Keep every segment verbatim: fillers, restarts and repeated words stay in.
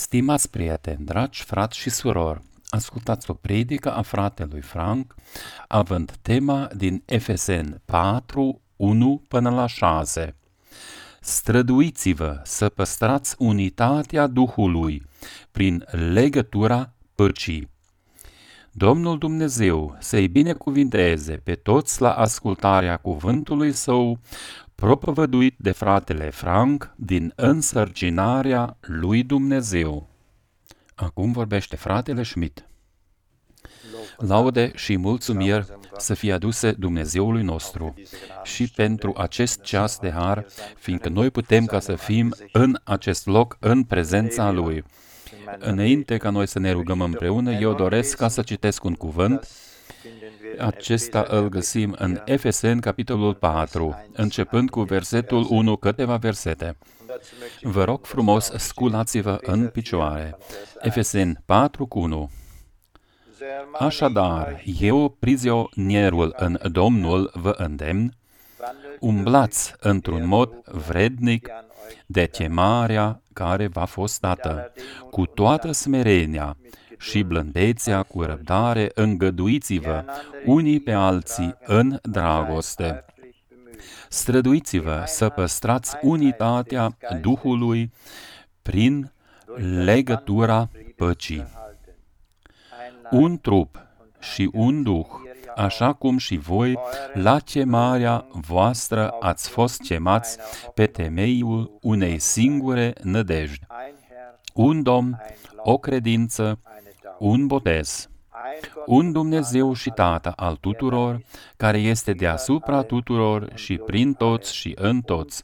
Stimați prieteni, dragi frați și surori, ascultați o predică a fratelui Frank, având tema din Efeseni patru, unu până la șase. Străduiți-vă să păstrați unitatea Duhului prin legătura păcii. Domnul Dumnezeu să-i binecuvinteze pe toți la ascultarea cuvântului său, propovăduit de fratele Frank din însărcinarea lui Dumnezeu. Acum vorbește fratele Schmidt. Laude și mulțumiri să fie aduse Dumnezeului nostru și pentru acest ceas de har, fiindcă noi putem ca să fim în acest loc, în prezența Lui. Înainte ca noi să ne rugăm împreună, eu doresc ca să citesc un cuvânt. Acesta îl găsim în Efeseni, capitolul patru, începând cu versetul unu, câteva versete. Vă rog frumos, sculați-vă în picioare. Efeseni patru, unu. Așadar, eu, prizonierul în Domnul, vă îndemn, umblați într-un mod vrednic de chemarea care v-a fost dată, cu toată smerenia și blândețea, cu răbdare, îngăduiți-vă unii pe alții în dragoste. Străduiți-vă să păstrați unitatea Duhului prin legătura păcii. Un trup și un Duh, așa cum și voi, la chemarea voastră ați fost chemați pe temeiul unei singure nădejdi. Un Domn, o credință, un botez. Un Dumnezeu și Tată al tuturor, care este deasupra tuturor și prin toți și în toți.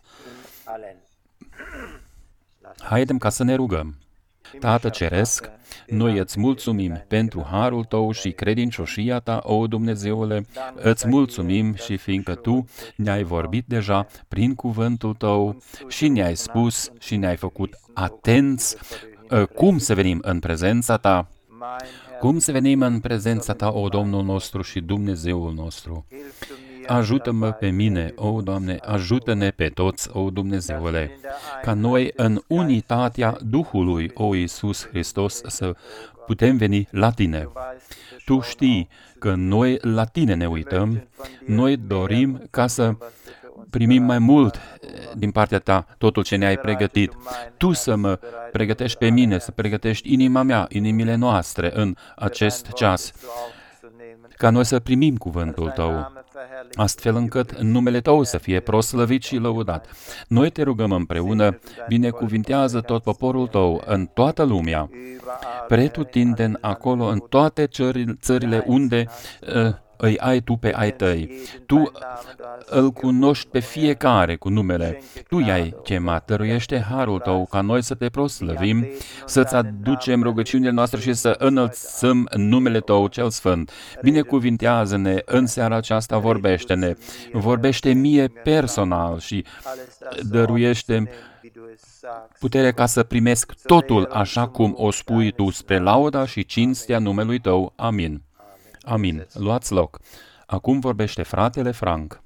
Haidem ca să ne rugăm. Tată Ceresc, noi îți mulțumim pentru harul Tău și credincioșia Ta, o Dumnezeule, îți mulțumim și fiindcă Tu ne-ai vorbit deja prin cuvântul Tău și ne-ai spus și ne-ai făcut atenți cum să venim în prezența Ta, cum să venim în prezența Ta, o Domnul nostru și Dumnezeul nostru. Ajută-mă pe mine, o Doamne, ajută-ne pe toți, o Dumnezeule, ca noi în unitatea Duhului, o Iisus Hristos, să putem veni la Tine. Tu știi că noi la Tine ne uităm, noi dorim ca să primim mai mult din partea Ta totul ce ne-ai pregătit. Tu să mă pregătești pe mine, să pregătești inima mea, inimile noastre în acest ceas, ca noi să primim cuvântul Tău, astfel încât numele Tău să fie proslăvit și lăudat. Noi te rugăm împreună, binecuvintează tot poporul Tău în toată lumea, pretutindeni acolo în toate țările unde uh, îi ai Tu pe ai Tăi. Tu îl cunoști pe fiecare cu numele. Tu i-ai chemat, dăruiește harul Tău ca noi să Te proslăvim, să-Ți aducem rugăciunile noastre și să înălțăm numele Tău cel Sfânt. Binecuvintează-ne în seara aceasta, vorbește-ne, vorbește mie personal și dăruiește putere ca să primesc totul așa cum o spui Tu, spre lauda și cinstea numelui Tău. Amin. Amin. Luați loc. Acum vorbește fratele Frank.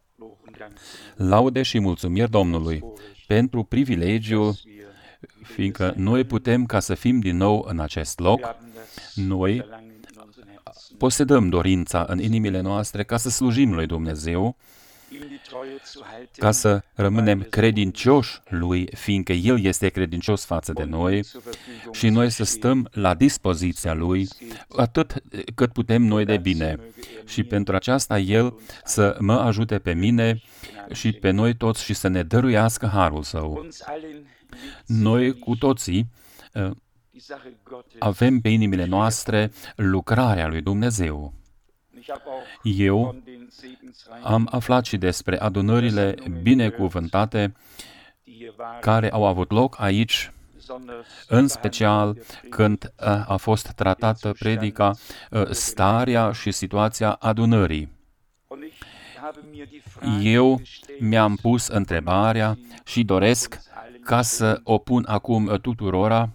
Laude și mulțumiri Domnului pentru privilegiul, fiindcă noi putem ca să fim din nou în acest loc. Noi posedăm dorința în inimile noastre ca să slujim lui Dumnezeu, ca să rămânem credincioși Lui, fiindcă El este credincios față de noi și noi să stăm la dispoziția Lui atât cât putem noi de bine. Și pentru aceasta El să mă ajute pe mine și pe noi toți și să ne dăruiască harul Său. Noi cu toții avem pe inimile noastre lucrarea lui Dumnezeu. Eu am aflat și despre adunările binecuvântate care au avut loc aici, în special când a fost tratată predica starea și situația adunării. Eu mi-am pus întrebarea și doresc ca să o pun acum tuturora: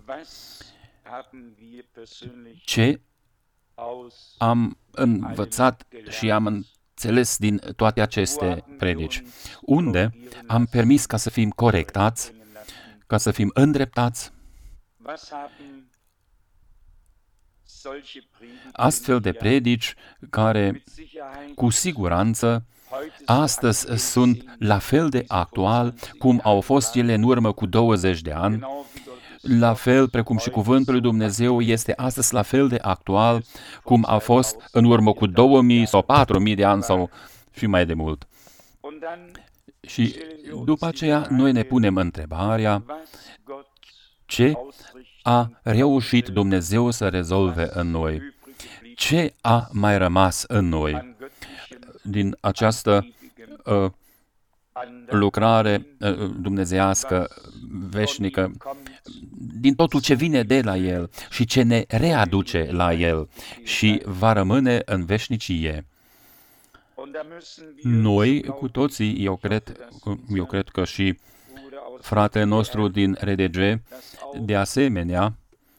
ce am învățat și am înțeles din toate aceste predici? Unde am permis ca să fim corectați, ca să fim îndreptați, Astfel de predici care, cu siguranță, astăzi sunt la fel de actual cum au fost ele în urmă cu douăzeci de ani, la fel precum și cuvântul lui Dumnezeu este astăzi la fel de actual cum a fost în urmă cu două mii sau patru mii de ani sau și mai de mult. Și după aceea noi ne punem întrebarea ce a reușit Dumnezeu să rezolve în noi, ce a mai rămas în noi din această uh, lucrare uh, dumnezeiască, veșnică, din totul ce vine de la El și ce ne readuce la El și va rămâne în veșnicie. Noi, cu toții, eu cred, eu cred că și fratele nostru din R D G, de asemenea,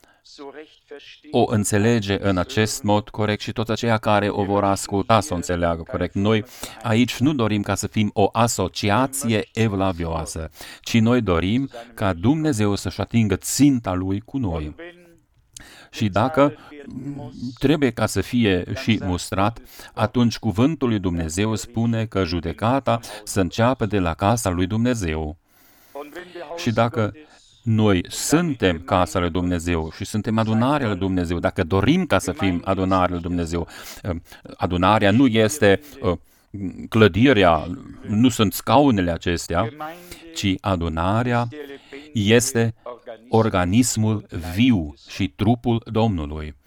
o înțelege în acest mod corect și toți aceia care o vor asculta să o înțeleagă corect. Noi aici nu dorim ca să fim o asociație evlavioasă, ci noi dorim ca Dumnezeu să-și atingă ținta Lui cu noi. Și dacă trebuie ca să fie și mustrat, atunci cuvântul lui Dumnezeu spune că judecata să înceapă de la casa lui Dumnezeu. Și dacă noi suntem casa lui Dumnezeu și suntem adunarea lui Dumnezeu, dacă dorim ca să fim adunarea lui Dumnezeu, adunarea nu este clădirea, nu sunt scaunele acestea, ci adunarea este organismul viu și trupul Domnului.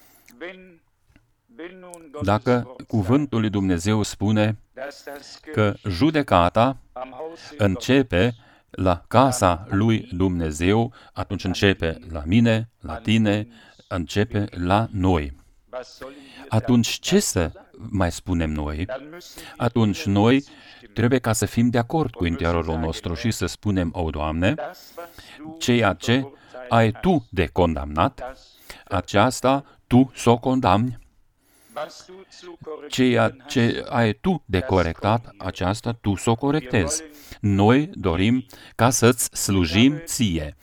Dacă cuvântul lui Dumnezeu spune că judecata începe la casa lui Dumnezeu, atunci începe la mine, la tine, începe la noi. Atunci ce să mai spunem noi? Atunci noi trebuie ca să fim de acord cu interiorul nostru și să spunem, o, Doamne, ceea ce ai Tu de condamnat, aceasta Tu s-o condamni. Ceea ce ai Tu de corectat, aceasta Tu s-o corectezi. Noi dorim ca să-ți slujim Ție.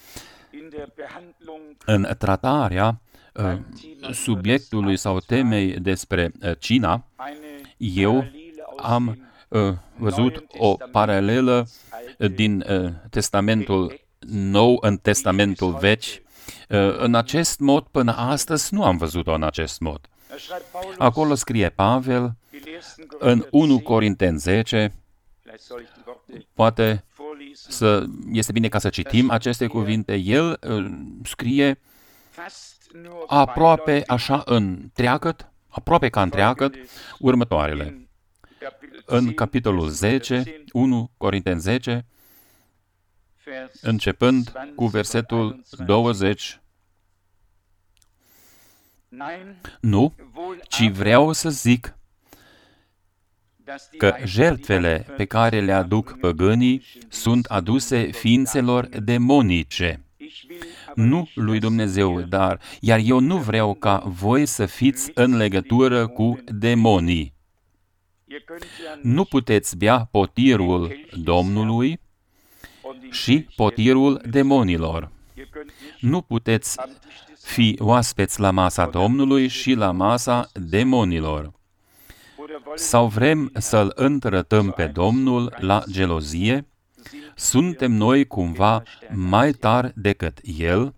În tratarea uh, subiectului sau temei despre uh, cina, eu am uh, văzut o paralelă din uh, Testamentul Nou în Testamentul Vechi. Uh, în acest mod, până astăzi, nu am văzut-o în acest mod. Acolo scrie Pavel, în unu Corinteni zece, poate să, este bine ca să citim aceste cuvinte, el uh, scrie aproape așa în treacăt, aproape ca în treacăt, următoarele. În capitolul zece, unu Corinteni zece, începând cu versetul douăzeci, nu, ci vreau să zic că jertfele pe care le aduc păgânii sunt aduse ființelor demonice, nu lui Dumnezeu, dar, iar eu nu vreau ca voi să fiți în legătură cu demonii. Nu puteți bea potirul Domnului și potirul demonilor. Nu puteți fi oaspeți la masa Domnului și la masa demonilor. Sau vrem să-L întrătăm pe Domnul la gelozie? Suntem noi cumva mai tari decât El?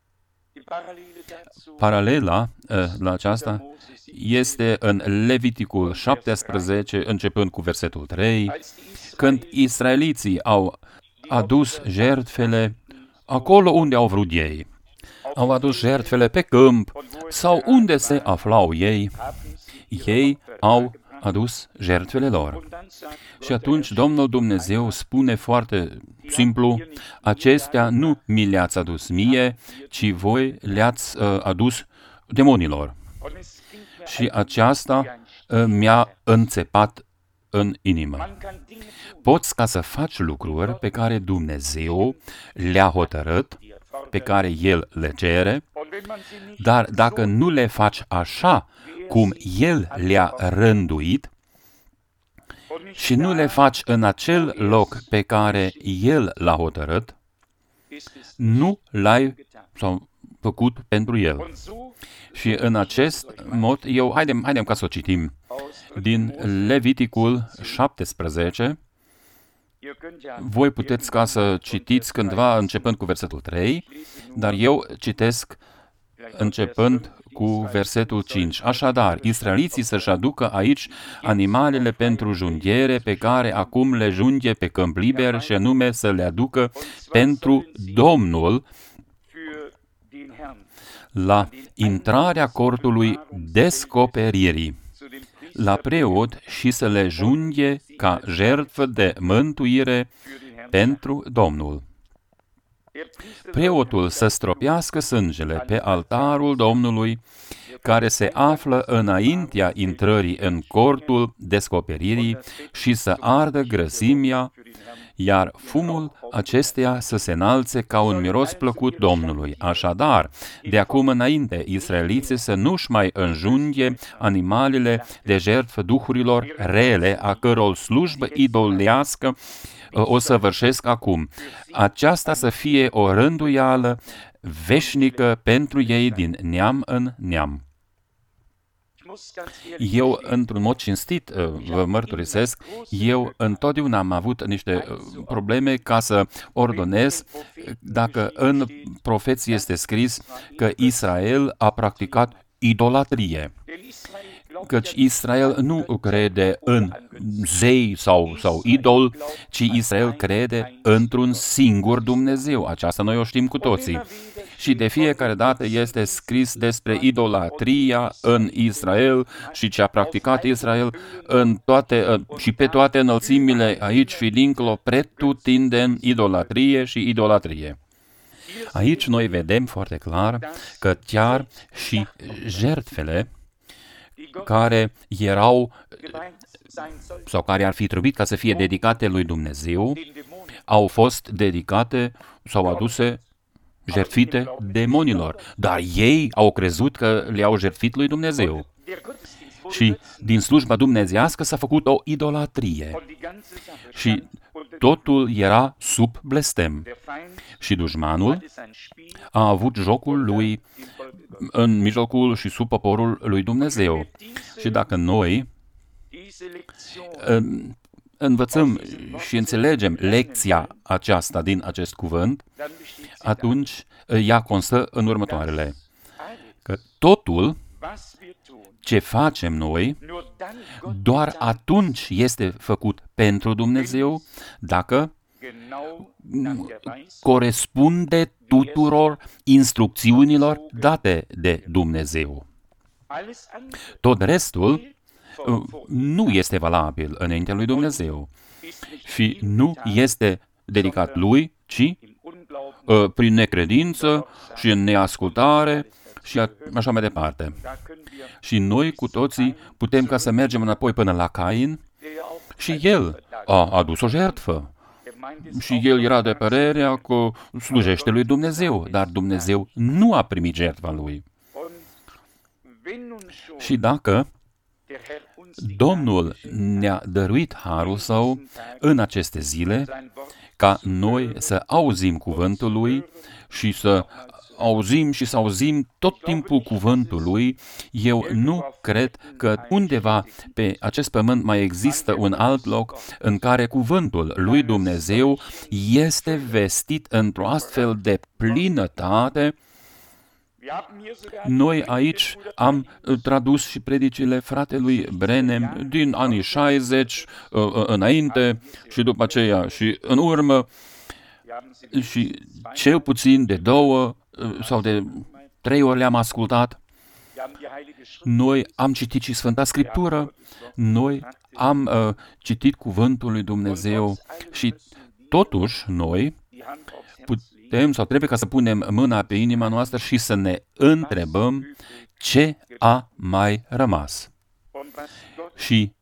Paralela la aceasta este în Leviticul șaptesprezece, începând cu versetul trei, când israeliții au adus jertfele acolo unde au vrut ei. Au adus jertfele pe câmp sau unde se aflau ei. Ei au adus jertfele lor. Și atunci Domnul Dumnezeu spune foarte simplu, acestea nu mi le-ați adus mie, ci voi le-ați uh, adus demonilor. Și aceasta uh, mi-a înțepat în inimă. Poți ca să faci lucruri pe care Dumnezeu le-a hotărât, pe care El le cere, dar dacă nu le faci așa cum El le-a rânduit și nu le faci în acel loc pe care El l-a hotărât, nu l-ai, sau făcut pentru el. Și în acest mod, eu, haidem, haidem ca să o citim, din Leviticul șaptesprezece, voi puteți ca să citiți cândva începând cu versetul trei, dar eu citesc începând cu versetul cinci. Așadar, israeliții să-și aducă aici animalele pentru junghiere pe care acum le junghie pe câmp liber și anume să le aducă pentru Domnul la intrarea cortului descoperirii, la preot și să le junghie ca jertfă de mântuire pentru Domnul. Preotul să stropească sângele pe altarul Domnului, care se află înaintea intrării în cortul descoperirii și să ardă grăsimea, iar fumul acesteia să se înalțe ca un miros plăcut Domnului. Așadar, de acum înainte, israeliții să nu-și mai înjunghe animalele de jertfă duhurilor rele, a căror slujbă idolească o săvârșesc acum. Aceasta să fie o rânduială veșnică pentru ei din neam în neam. Eu, într-un mod cinstit, vă mărturisesc, eu întotdeauna am avut niște probleme ca să ordonez dacă în profeție este scris că Israel a practicat idolatrie. Căci Israel nu crede în zei sau, sau idol, ci Israel crede într-un singur Dumnezeu. Aceasta noi o știm cu toții. Și de fiecare dată este scris despre idolatria în Israel și ce a practicat Israel în toate, și pe toate înălțimile aici și dincolo, pretutindeni idolatrie și idolatrie. Aici noi vedem foarte clar că chiar și jertfele care erau sau care ar fi trebuit ca să fie dedicate lui Dumnezeu, au fost dedicate sau aduse jertfite demonilor, dar ei au crezut că le-au jertfit lui Dumnezeu. Și din slujba dumnezeiască s-a făcut o idolatrie. Și totul era sub blestem. Și dușmanul a avut jocul lui în mijlocul și sub poporul lui Dumnezeu. Și dacă noi învățăm și înțelegem lecția aceasta din acest cuvânt, atunci ea constă în următoarele. Că totul ce facem noi, doar atunci este făcut pentru Dumnezeu, dacă corespunde tuturor instrucțiunilor date de Dumnezeu. Tot restul nu este valabil înaintea lui Dumnezeu și nu este dedicat lui, ci prin necredință și în neascultare și așa mai departe. Și noi cu toții putem ca să mergem înapoi până la Cain și el a adus o jertfă. Și el era de părerea că slujește lui Dumnezeu, dar Dumnezeu nu a primit jertfa lui. Și dacă Domnul ne-a dăruit harul său în aceste zile, ca noi să auzim cuvântul lui și să auzim și să auzim tot timpul cuvântul lui, eu nu cred că undeva pe acest pământ mai există un alt loc în care cuvântul lui Dumnezeu este vestit într-o astfel de plinătate. Noi aici am tradus și predicile fratelui Brenem din anii șaizeci înainte și după aceea și în urmă și cel puțin de două sau de trei ori le-am ascultat. Noi am citit și Sfânta Scriptură, noi am uh, citit cuvântul lui Dumnezeu și totuși noi putem sau trebuie ca să punem mâna pe inima noastră și să ne întrebăm ce a mai rămas. Și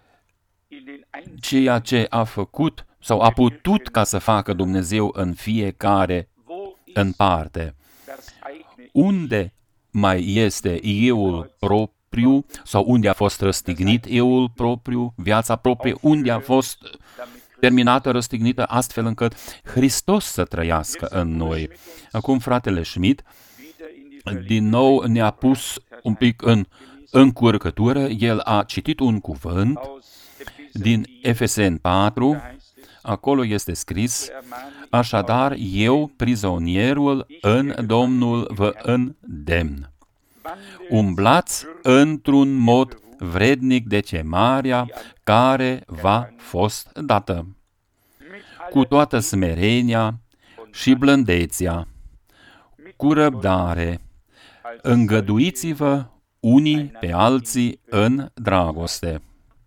ceea ce a făcut sau a putut ca să facă Dumnezeu în fiecare în parte. Unde mai este euul propriu sau unde a fost răstignit euul propriu, viața proprie, unde a fost terminată, răstignită, astfel încât Hristos să trăiască în noi. Acum fratele Schmidt din nou ne-a pus un pic în încurcătură. El a citit un cuvânt din Efeseni patru, acolo este scris: așadar, eu, prizonierul în Domnul, vă îndemn. Umblați într-un mod vrednic de chemarea care v-a fost dată, cu toată smerenia și blândețea, cu răbdare, îngăduiți-vă unii pe alții în dragoste.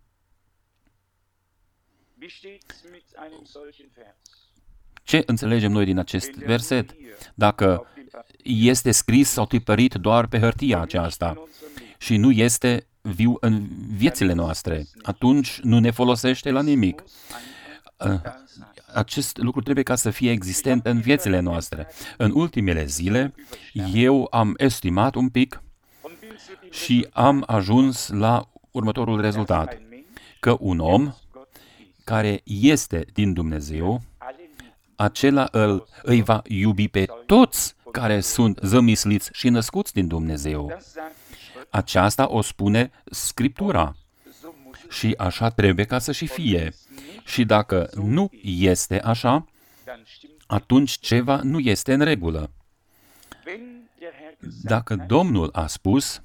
Ce înțelegem noi din acest verset? Dacă este scris sau tipărit doar pe hârtia aceasta și nu este viu în viețile noastre, atunci nu ne folosește la nimic. Acest lucru trebuie ca să fie existent în viețile noastre. În ultimele zile, eu am estimat un pic și am ajuns la următorul rezultat, că un om care este din Dumnezeu, acela îl, îi va iubi pe toți care sunt zămisliți și născuți din Dumnezeu. Aceasta o spune Scriptura și așa trebuie ca să și fie. Și dacă nu este așa, atunci ceva nu este în regulă. Dacă Domnul a spus: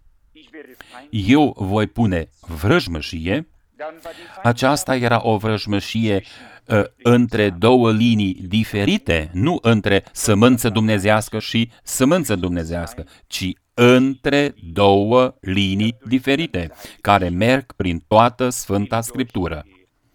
eu voi pune vrăjmășie, aceasta era o vrăjmășie uh, între două linii diferite, nu între sămânță dumnezească și sămânță dumnezească, ci între două linii diferite, care merg prin toată Sfânta Scriptură.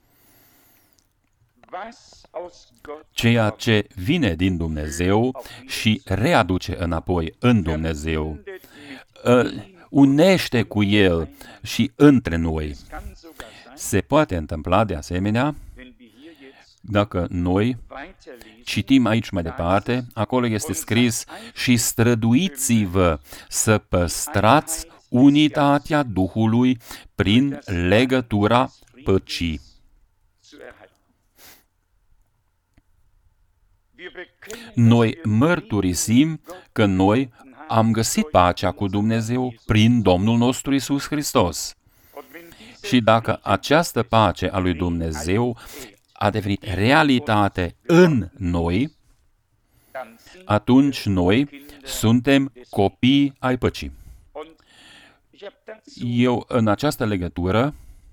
Ceea ce vine din Dumnezeu și readuce înapoi în Dumnezeu, îl unește cu El și între noi. Se poate întâmpla de asemenea, dacă noi citim aici mai departe, acolo este scris: și străduiți-vă să păstrați unitatea Duhului prin legătura păcii. Noi mărturisim că noi am găsit pacea cu Dumnezeu prin Domnul nostru Iisus Hristos. Și dacă această pace a lui Dumnezeu a devenit realitate în noi, atunci noi suntem copii ai păcii. Eu, în această legătură,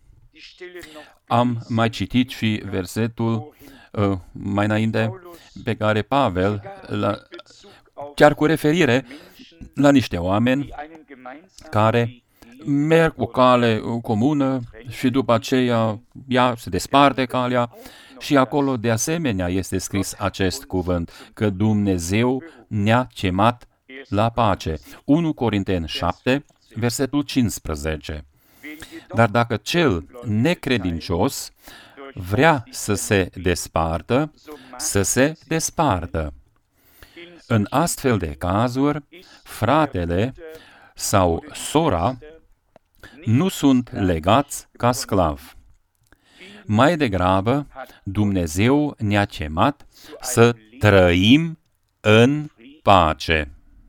am mai citit și versetul uh, mai înainte, pe care Pavel, la, chiar cu referire la niște oameni care merg o cale comună și după aceea ea se desparte calea și acolo de asemenea este scris acest cuvânt, că Dumnezeu ne-a chemat la pace. unu Corinteni șapte, versetul cincisprezece. Dar dacă cel necredincios vrea să se despartă, să se despartă. În astfel de cazuri, fratele sau sora nu sunt legați ca sclav. Mai degrabă, Dumnezeu ne-a chemat să trăim în pace.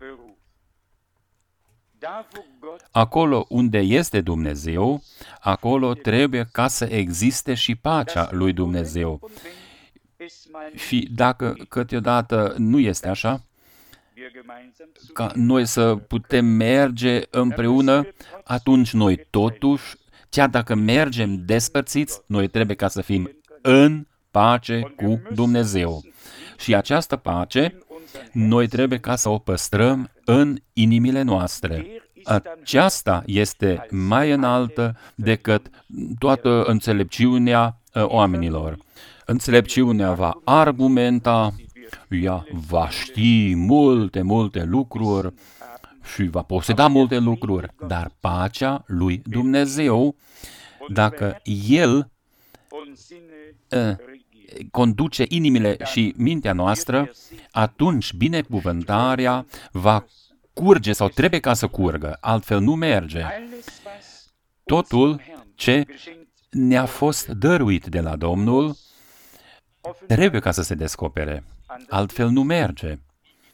Acolo unde este Dumnezeu, acolo trebuie ca să existe și pacea lui Dumnezeu. Și dacă câteodată nu este așa, ca noi să putem merge împreună, atunci noi totuși, chiar dacă mergem despărțiți, noi trebuie ca să fim în pace cu Dumnezeu. Și această pace, noi trebuie ca să o păstrăm în inimile noastre. Aceasta este mai înaltă decât toată înțelepciunea oamenilor. Înțelepciunea va argumenta, ea va ști multe, multe lucruri și va poseda multe lucruri, dar pacea lui Dumnezeu, dacă El uh, conduce inimile și mintea noastră, atunci binecuvântarea va curge sau trebuie ca să curgă, altfel nu merge. Totul ce ne-a fost dăruit de la Domnul trebuie ca să se descopere, altfel nu merge.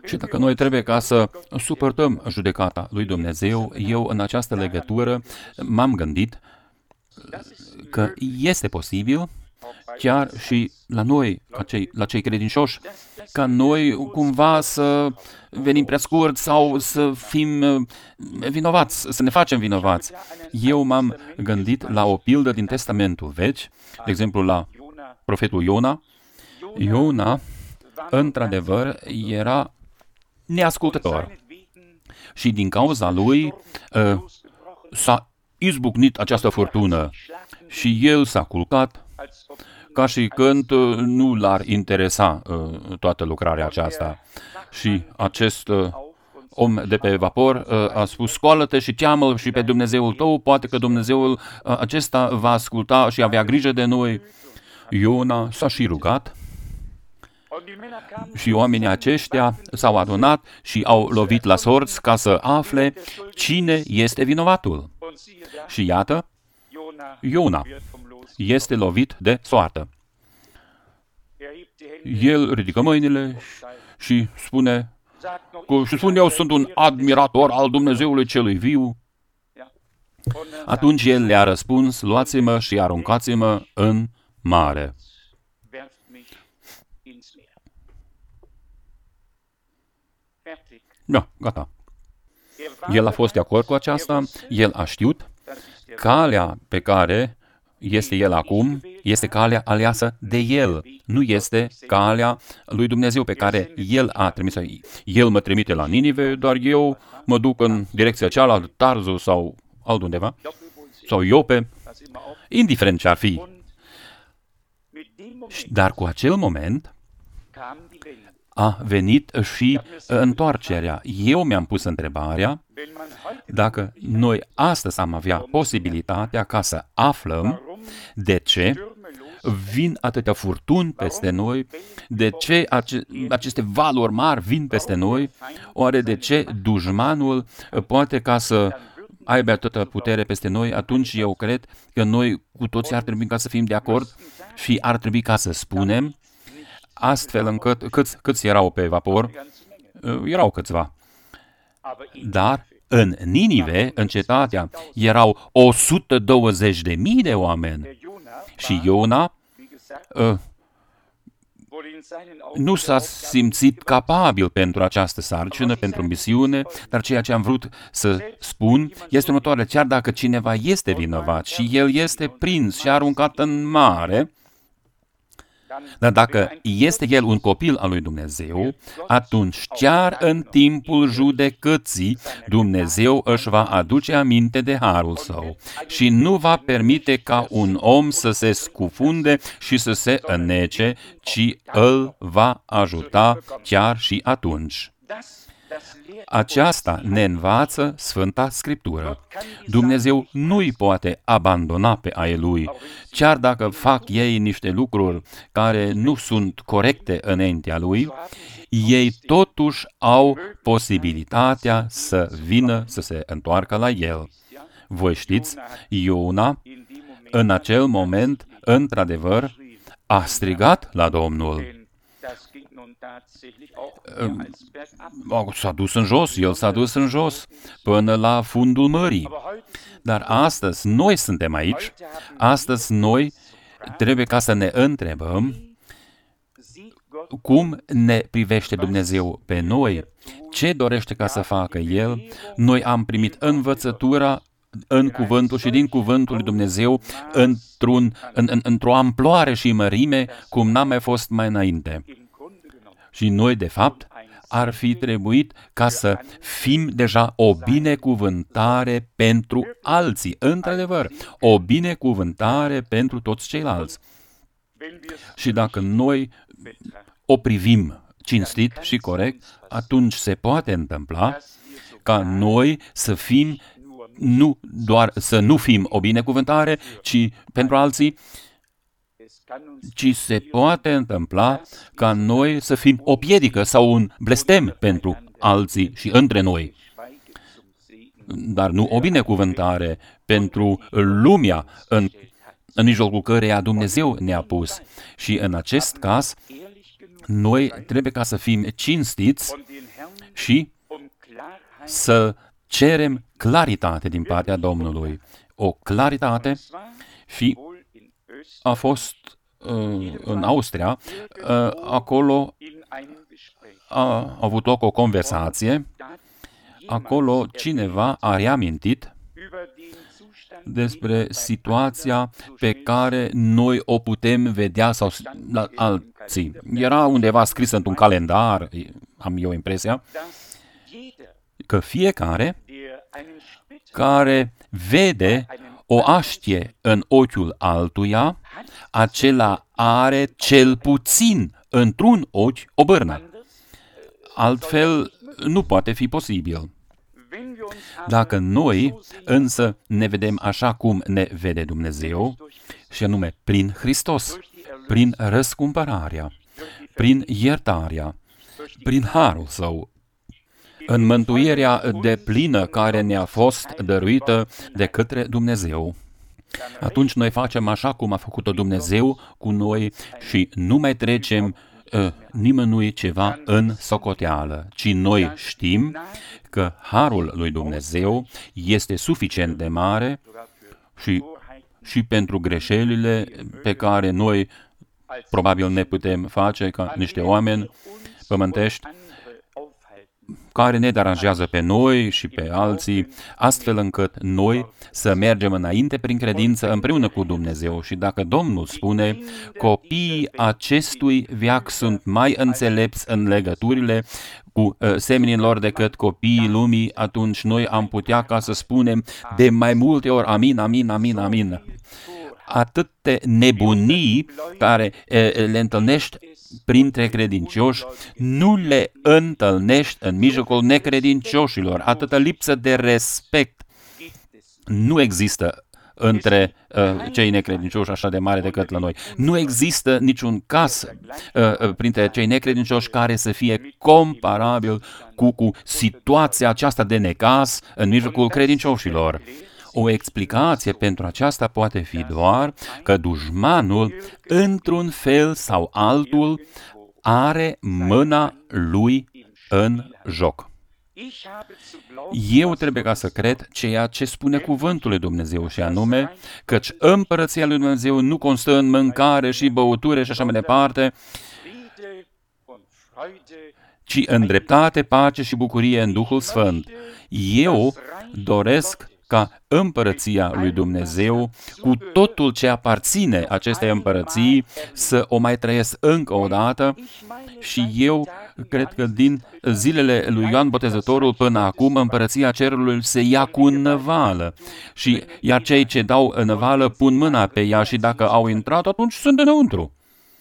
Și dacă noi trebuie ca să suportăm judecata lui Dumnezeu, eu în această legătură m-am gândit că este posibil chiar și la noi, la cei, la cei credincioși, ca noi cumva să venim prea scurt sau să fim vinovați, să ne facem vinovați. Eu m-am gândit la o pildă din Testamentul Vechi, de exemplu la profetul Iona. Iona, într-adevăr, era neascultător și din cauza lui uh, s-a izbucnit această furtună și el s-a culcat ca și când uh, nu l-ar interesa uh, toată lucrarea aceasta. Și acest uh, om de pe vapor uh, a spus: scoală-te și cheamă-l și pe Dumnezeul tău, poate că Dumnezeul uh, acesta va asculta și avea grijă de noi. Iona s-a și rugat și oamenii aceștia s-au adunat și au lovit la sorți ca să afle cine este vinovatul. Și iată, Iona este lovit de soartă. El ridică mâinile și spune, și spune, eu sunt un admirator al Dumnezeului celui viu. Atunci el le-a răspuns: luați-mă și aruncați-mă în mare. Da, gata. El a fost de acord cu aceasta, el a știut. Calea pe care este el acum este calea aleasă de el, nu este calea lui Dumnezeu pe care el a trimis-o. El mă trimite la Ninive, dar eu mă duc în direcția cealaltă, Tarzu sau altundeva, sau Iope, indiferent ce ar fi. Dar cu acel moment a venit și întoarcerea. Eu mi-am pus întrebarea dacă noi astăzi am avea posibilitatea ca să aflăm de ce vin atâtea furtuni peste noi, de ce ace- aceste valuri mari vin peste noi, oare de ce dușmanul poate ca să aibă atâta putere peste noi, atunci eu cred că noi cu toții ar trebui ca să fim de acord și ar trebui ca să spunem, astfel încât, câți, câți erau pe vapor? Erau câțiva. Dar în Ninive, în cetatea, erau o sută douăzeci de mii de oameni. Și Iona uh, nu s-a simțit capabil pentru această sarcină, pentru misiune, dar ceea ce am vrut să spun este următoarea: chiar dacă cineva este vinovat și el este prins și aruncat în mare, dar dacă este el un copil al lui Dumnezeu, atunci chiar în timpul judecății Dumnezeu își va aduce aminte de harul său și nu va permite ca un om să se scufunde și să se înnece, ci îl va ajuta chiar și atunci. Aceasta ne învață Sfânta Scriptură. Dumnezeu nu-i poate abandona pe ai Lui, chiar dacă fac ei niște lucruri care nu sunt corecte înaintea Lui, ei totuși au posibilitatea să vină să se întoarcă la El. Voi știți, Iona, în acel moment, într-adevăr, a strigat la Domnul. S-a dus în jos, el s-a dus în jos, până la fundul mării. Dar astăzi noi suntem aici, astăzi noi trebuie ca să ne întrebăm cum ne privește Dumnezeu pe noi, ce dorește ca să facă El. Noi am primit învățătura în cuvântul și din cuvântul lui Dumnezeu într-un, în, în, într-o amploare și mărime cum n-a mai fost mai înainte. Și noi, de fapt, ar fi trebuit ca să fim deja o binecuvântare pentru alții. Într-adevăr, o binecuvântare pentru toți ceilalți. Și dacă noi o privim cinstit și corect, atunci se poate întâmpla ca noi să fim, nu doar să nu fim o binecuvântare, ci pentru alții, ci se poate întâmpla ca noi să fim o piedică sau un blestem pentru alții și între noi. Dar nu o binecuvântare pentru lumea în, în mijlocul căreia Dumnezeu ne-a pus. Și în acest caz, noi trebuie ca să fim cinstiți și să cerem claritate din partea Domnului. O claritate și a fost uh, în Austria, uh, acolo a avut loc o conversație, acolo cineva a reamintit despre situația pe care noi o putem vedea sau la alții. Era undeva scris într-un calendar, am eu impresia, că fiecare care vede o aștie în ochiul altuia, acela are cel puțin într-un ochi o bârnă. Altfel nu poate fi posibil. Dacă noi însă ne vedem așa cum ne vede Dumnezeu, și anume prin Hristos, prin răscumpărarea, prin iertarea, prin harul Său, în mântuirea deplină care ne-a fost dăruită de către Dumnezeu, atunci noi facem așa cum a făcut-o Dumnezeu cu noi și nu mai trecem uh, nimănui ceva în socoteală, ci noi știm că harul lui Dumnezeu este suficient de mare și, și pentru greșelile pe care noi probabil ne putem face ca niște oameni pământești, care ne deranjează pe noi și pe alții, astfel încât noi să mergem înainte prin credință împreună cu Dumnezeu. Și dacă Domnul spune, copiii acestui veac sunt mai înțelepți în legăturile cu uh, semenii lor decât copiii lumii, atunci noi am putea ca să spunem de mai multe ori amin, amin, amin, amin. Atâte nebunii care uh, le întâlnești printre credincioși, nu le întâlnești în mijlocul necredincioșilor. Atâta lipsă de respect nu există între uh, cei necredincioși așa de mare decât la noi. Nu există niciun caz uh, printre cei necredincioși care să fie comparabil cu, cu situația aceasta de necaz în mijlocul credincioșilor. O explicație pentru aceasta poate fi doar că dușmanul, într-un fel sau altul, are mâna lui în joc. Eu trebuie ca să cred ceea ce spune cuvântul lui Dumnezeu și anume, căci împărăția lui Dumnezeu nu constă în mâncare și băutură și așa mai departe, ci în dreptate, pace și bucurie în Duhul Sfânt. Eu doresc ca împărăția lui Dumnezeu, cu totul ce aparține acestei împărății, să o mai trăiesc încă o dată și eu cred că din zilele lui Ioan Botezătorul până acum împărăția cerului se ia cu năvală și iar cei ce dau năvală pun mâna pe ea și dacă au intrat, atunci sunt înăuntru.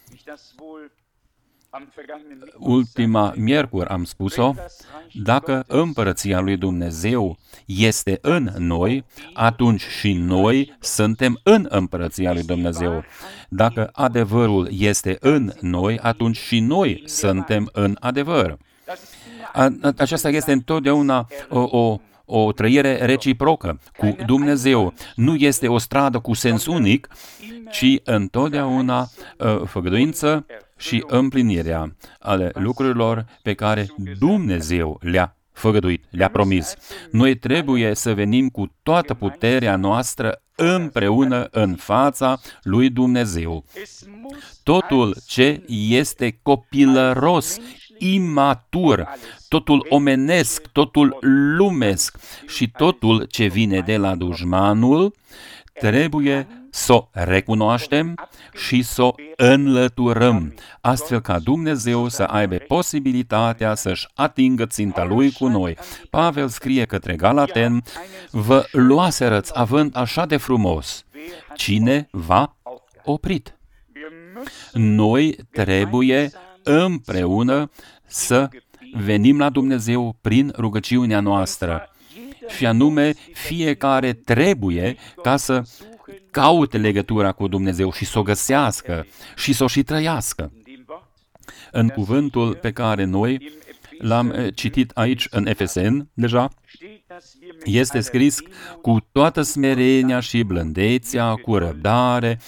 Ultima miercuri am spus-o, dacă împărăția lui Dumnezeu este în noi, atunci și noi suntem în împărăția lui Dumnezeu. Dacă adevărul este în noi, atunci și noi suntem în adevăr. Aceasta este întotdeauna o, o, o trăire reciprocă cu Dumnezeu. Nu este o stradă cu sens unic, ci întotdeauna făgăduință și împlinirea ale lucrurilor pe care Dumnezeu le-a făgăduit, le-a promis. Noi trebuie să venim cu toată puterea noastră împreună în fața lui Dumnezeu. Totul ce este copilăros, imatur, totul omenesc, totul lumesc și totul ce vine de la dușmanul, trebuie să o recunoaștem și să o înlăturăm, astfel ca Dumnezeu să aibă posibilitatea să-și atingă ținta Lui cu noi. Pavel scrie către Galaten, vă luaserăți având așa de frumos. Cine v-a oprit? Noi trebuie împreună să venim la Dumnezeu prin rugăciunea noastră. Și anume, fiecare trebuie ca să caute legătura cu Dumnezeu și să o găsească și să o și trăiască. În cuvântul pe care noi l-am citit aici în Efeseni, deja, este scris cu toată smerenia și blândețea, cu răbdare,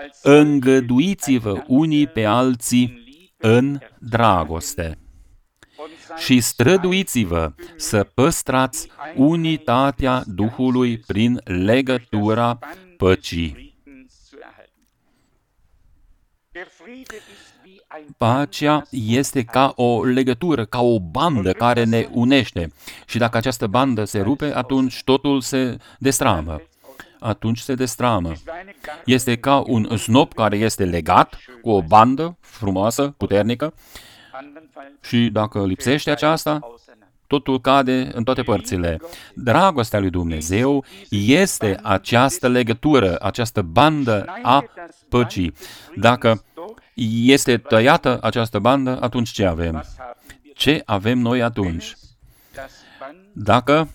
îngăduiți-vă unii pe alții în dragoste. și străduiți-vă să păstrați unitatea Duhului prin legătura păcii. Pacea este ca o legătură, ca o bandă care ne unește. Și dacă această bandă se rupe, atunci totul se destramă. Atunci se destramă. Este ca un snop care este legat cu o bandă frumoasă, puternică, și dacă lipsește aceasta, totul cade în toate părțile. Dragostea lui Dumnezeu este această legătură, această bandă a păcii. Dacă este tăiată această bandă, atunci ce avem? Ce avem noi atunci? Dacă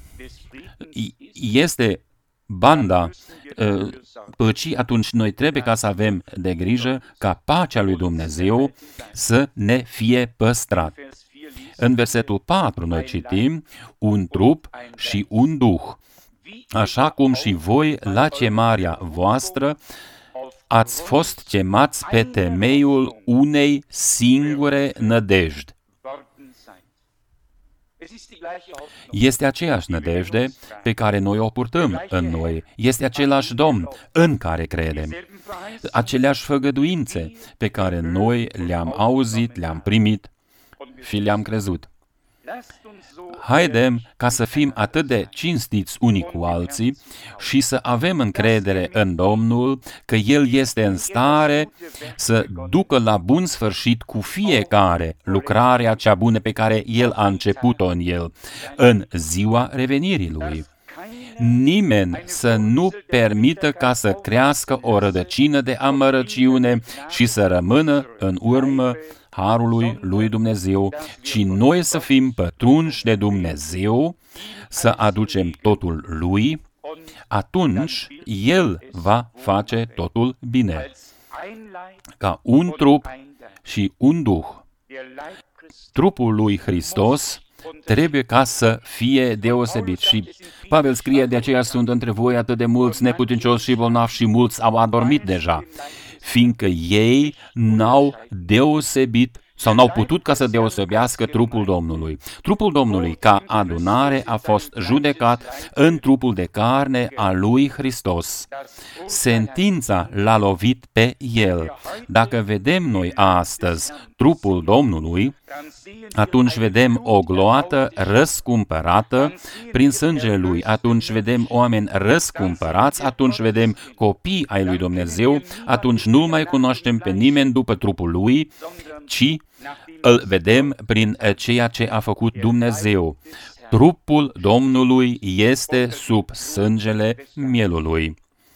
este banda păcii, atunci noi trebuie ca să avem de grijă ca pacea lui Dumnezeu să ne fie păstrat. În versetul patru noi citim un trup și un duh, așa cum și voi la chemarea voastră ați fost chemați pe temeiul unei singure nădejdi. Este aceeași nădejde pe care noi o purtăm în noi. Este același Domn în care credem. Aceleași făgăduințe pe care noi le-am auzit, le-am primit și le-am crezut. Haidem ca să fim atât de cinstiți unii cu alții și să avem încredere în Domnul că El este în stare să ducă la bun sfârșit cu fiecare lucrarea cea bună pe care El a început-o în El, în ziua revenirii Lui. Nimeni să nu permită ca să crească o rădăcină de amărăciune și să rămână în urmă harului lui Dumnezeu, ci noi să fim pătrunși de Dumnezeu, să aducem totul Lui, atunci El va face totul bine. Ca un trup și un duh. Trupul lui Hristos trebuie ca să fie deosebit. Și Pavel scrie, de aceea sunt între voi atât de mulți neputincioși și bolnavi și mulți au adormit deja, fiindcă ei n-au deosebit sau n-au putut ca să deosebească trupul Domnului. Trupul Domnului, ca adunare, a fost judecat în trupul de carne a lui Hristos. Sentința l-a lovit pe El. Dacă vedem noi astăzi trupul Domnului, atunci vedem o gloată răscumpărată prin sângele Lui, atunci vedem oameni răscumpărați, atunci vedem copii ai lui Dumnezeu, atunci nu mai cunoaștem pe nimeni după trupul Lui, ci îl vedem prin ceea ce a făcut Dumnezeu. Trupul Domnului este sub sângele mielului,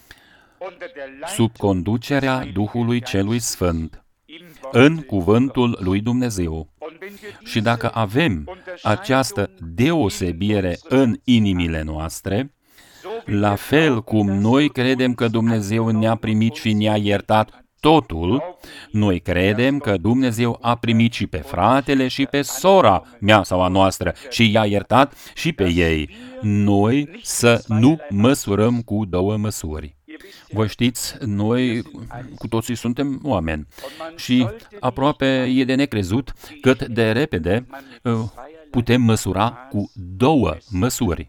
sub conducerea Duhului Celui Sfânt, în cuvântul lui Dumnezeu. Și dacă avem această deosebire în inimile noastre, la fel cum noi credem că Dumnezeu ne-a primit și ne-a iertat totul, noi credem că Dumnezeu a primit și pe fratele și pe sora mea sau a noastră și i-a iertat și pe ei. Noi să nu măsurăm cu două măsuri. Voi știți, noi cu toții suntem oameni și aproape e de necrezut cât de repede putem măsura cu două măsuri.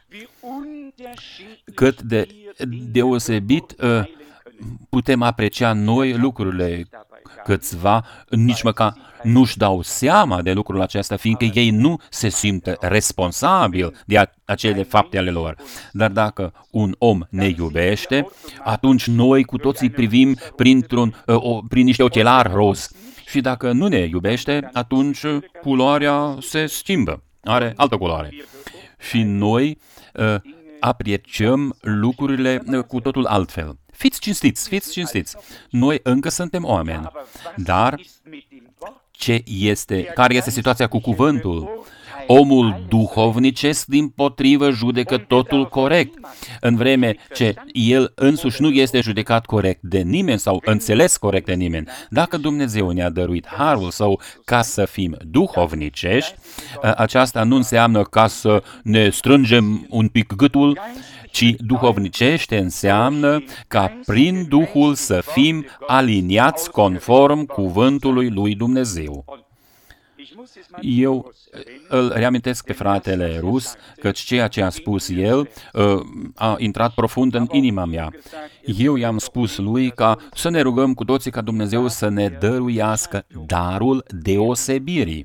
Cât de deosebit putem aprecia noi lucrurile. Câțiva nici măcar nu-și dau seama de lucrul acesta, fiindcă ei nu se simt responsabili de acele fapte ale lor. Dar dacă un om ne iubește, atunci noi cu toții privim printr-un, o, prin niște ochelari roz. Și dacă nu ne iubește, atunci culoarea se schimbă, are altă culoare. Și noi uh, apreciem lucrurile cu totul altfel. Fiți cinstiți, fiți cinstiți. Noi încă suntem oameni, dar ce este, care este situația cu cuvântul? Omul duhovnicesc, dimpotrivă, judecă totul corect, în vreme ce el însuși nu este judecat corect de nimeni sau înțeles corect de nimeni. Dacă Dumnezeu ne-a dăruit harul Său ca să fim duhovnicești, aceasta nu înseamnă ca să ne strângem un pic gâtul, ci duhovnicește înseamnă ca prin Duhul să fim aliniați conform cuvântului lui Dumnezeu. Eu îl reamintesc pe fratele Rus, căci ceea ce a spus el a intrat profund în inima mea. Eu i-am spus lui ca să ne rugăm cu toții ca Dumnezeu să ne dăruiască darul deosebirii.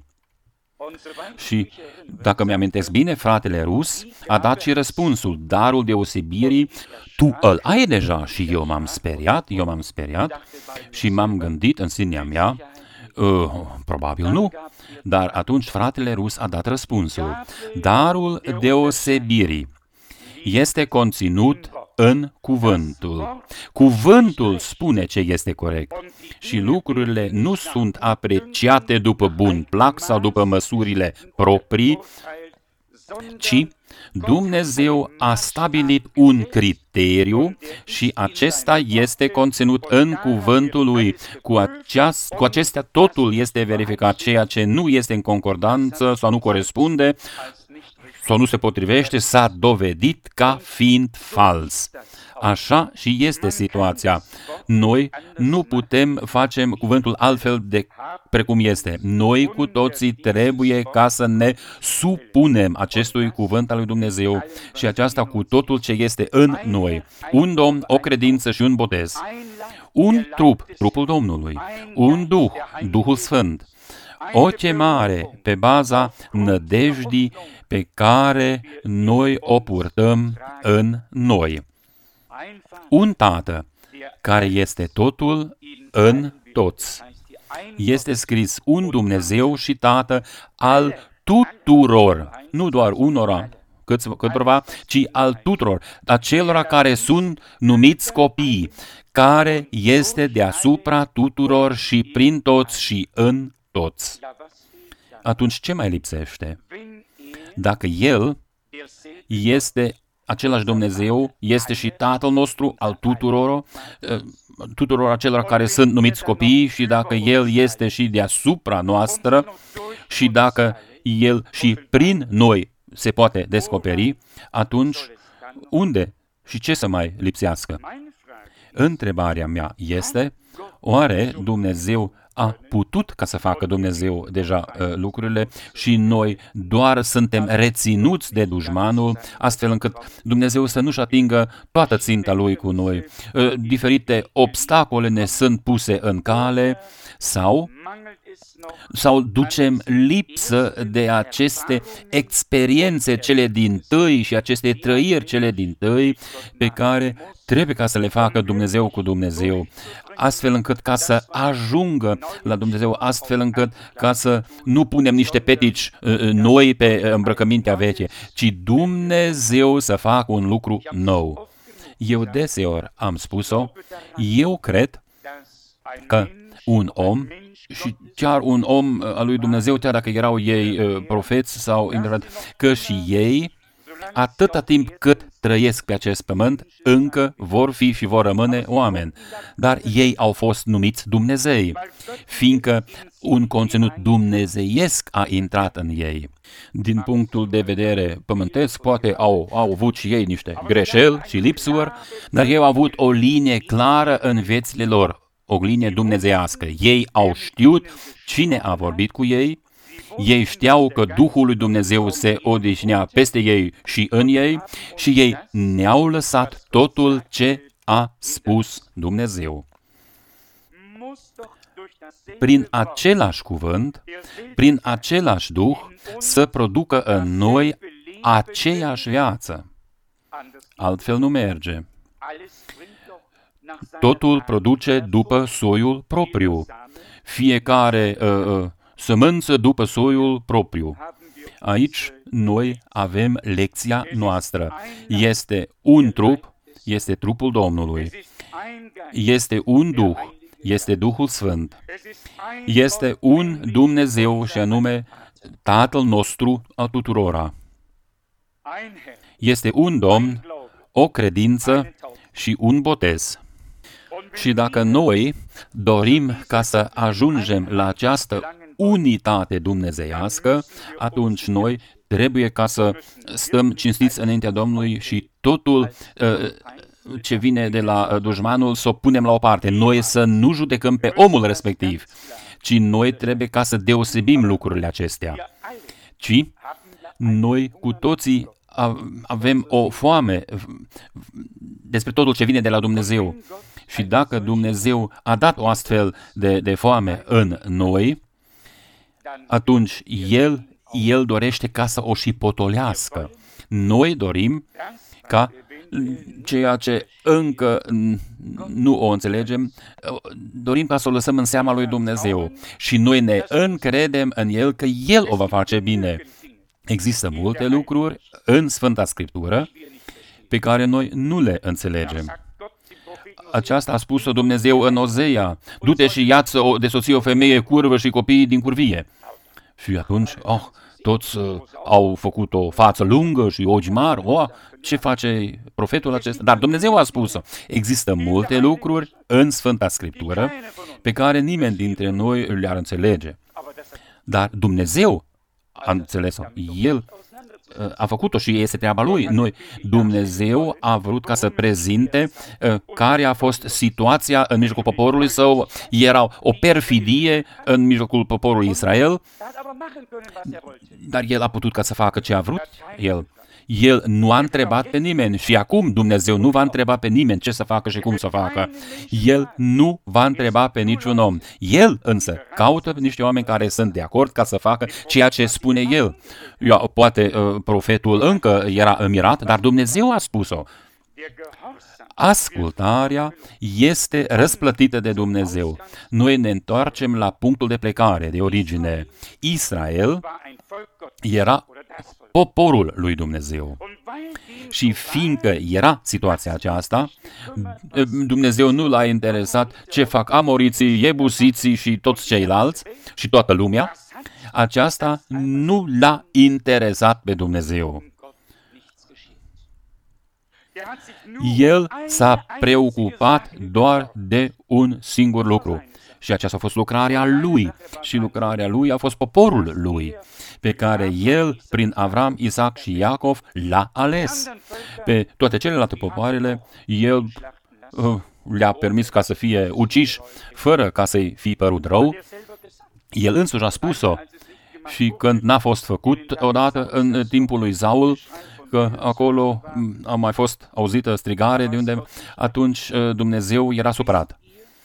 Și, dacă mi-amintesc bine, fratele Rus a dat și răspunsul, darul deosebirii, tu îl ai deja. Și eu m-am speriat, eu m-am speriat și m-am gândit în sinea mea, uh, probabil nu, dar atunci fratele Rus a dat răspunsul. Darul deosebirii este conținut în cuvântul. Cuvântul spune ce este corect și lucrurile nu sunt apreciate după bun plac sau după măsurile proprii, ci Dumnezeu a stabilit un criteriu și acesta este conținut în cuvântul lui. Cu, aceast, cu acestea totul este verificat, ceea ce nu este în concordanță sau nu corespunde sau nu se potrivește, s-a dovedit ca fiind fals. Așa și este situația. Noi nu putem face cuvântul altfel de precum este. Noi cu toții trebuie ca să ne supunem acestui cuvânt al lui Dumnezeu și aceasta cu totul ce este în noi. Un Domn, o credință și un botez. Un trup, trupul Domnului. Un Duh, Duhul Sfânt. O chemare pe baza nădejdii pe care noi o purtăm în noi. Un Tată care este totul în toți. Este scris un Dumnezeu și Tată al tuturor, nu doar unora, câtorva, ci al tuturor, acelora care sunt numiți copii, care este deasupra tuturor și prin toți și în toți. Atunci ce mai lipsește? Dacă El este același Dumnezeu, este și Tatăl nostru al tuturor, tuturor acelor care sunt numiți copii și dacă El este și deasupra noastră și dacă El și prin noi se poate descoperi, atunci unde și ce să mai lipsească? Întrebarea mea este, oare Dumnezeu a putut ca să facă Dumnezeu deja uh, lucrurile și noi doar suntem reținuți de dușmanul, astfel încât Dumnezeu să nu-și atingă toată ținta Lui cu noi. Uh, diferite obstacole ne sunt puse în cale sau sau ducem lipsă de aceste experiențe cele dintâi și aceste trăiri cele dintâi pe care trebuie ca să le facă Dumnezeu cu Dumnezeu, astfel încât ca să ajungă la Dumnezeu, astfel încât ca să nu punem niște petici noi pe îmbrăcămintea veche, ci Dumnezeu să facă un lucru nou. Eu deseori am spus-o, eu cred că un om și chiar un om al lui Dumnezeu, chiar dacă erau ei uh, profeți sau că și ei, atâta timp cât trăiesc pe acest pământ, încă vor fi și vor rămâne oameni. Dar ei au fost numiți Dumnezei, fiindcă un conținut dumnezeiesc a intrat în ei. Din punctul de vedere pământesc, poate au, au avut și ei niște greșeli și lipsuri, dar ei au avut o linie clară în viețile lor, o linie dumnezeiască. Ei au știut cine a vorbit cu ei, ei știau că Duhul lui Dumnezeu se odihnea peste ei și în ei și ei ne-au lăsat totul ce a spus Dumnezeu. Prin același cuvânt, prin același Duh, să producă în noi aceeași viață. Altfel nu merge. Totul produce după soiul propriu. Fiecare uh, uh, sămânță după soiul propriu. Aici noi avem lecția noastră. Este un trup, este trupul Domnului. Este un Duh, este Duhul Sfânt. Este un Dumnezeu și anume Tatăl nostru a tuturora. Este un Domn, o credință și un botez. Și dacă noi dorim ca să ajungem la această unitate dumnezeiască, atunci noi trebuie ca să stăm cinstiți înaintea Domnului și totul ce vine de la dușmanul să o punem la o parte. Noi să nu judecăm pe omul respectiv, ci noi trebuie ca să deosebim lucrurile acestea. Ci noi cu toții avem o foame despre totul ce vine de la Dumnezeu. Și dacă Dumnezeu a dat o astfel de, de foame în noi, atunci El, El dorește ca să o și potolească. Noi dorim ca ceea ce încă nu o înțelegem, dorim ca să o lăsăm în seama lui Dumnezeu. Și noi ne încredem în El că El o va face bine. Există multe lucruri în Sfânta Scriptură pe care noi nu le înțelegem. Aceasta a spus-o Dumnezeu în Ozea: du-te și ia-ți de soție o femeie curvă și copiii din curvie. Și atunci, oh, toți uh, au făcut o față lungă și ochi mari. Oh, ce face profetul acesta? Dar Dumnezeu a spus-o. Există multe lucruri în Sfânta Scriptură pe care nimeni dintre noi le-ar înțelege. Dar Dumnezeu a înțeles-o. El a făcut-o și este treaba lui. Noi, Dumnezeu a vrut ca să prezinte uh, care a fost situația în mijlocul poporului său. Era o perfidie în mijlocul poporului Israel, dar El a putut ca să facă ce a vrut El. El nu a întrebat pe nimeni și acum Dumnezeu nu va întreba pe nimeni ce să facă și cum să facă. El nu va întreba pe niciun om. El însă caută niște oameni care sunt de acord ca să facă ceea ce spune El. Eu, poate uh, profetul încă era mirat, dar Dumnezeu a spus-o. Ascultarea este răsplătită de Dumnezeu. Noi ne întoarcem la punctul de plecare, de origine. Israel era poporul lui Dumnezeu. Și fiindcă era situația aceasta, Dumnezeu nu l-a interesat ce fac amoriții, iebusiții și toți ceilalți și toată lumea. Aceasta nu l-a interesat pe Dumnezeu. El s-a preocupat doar de un singur lucru. Și aceasta a fost lucrarea lui. Și lucrarea lui a fost poporul lui, pe care el, prin Avram, Isaac și Iacov, l-a ales. Pe toate celelalte popoarele, el uh, le-a permis ca să fie uciși, fără ca să-i fi părut rău. El însuși a spus-o. Și când n-a fost făcut odată în timpul lui Saul, că acolo a mai fost auzită strigare de unde, atunci Dumnezeu era supărat.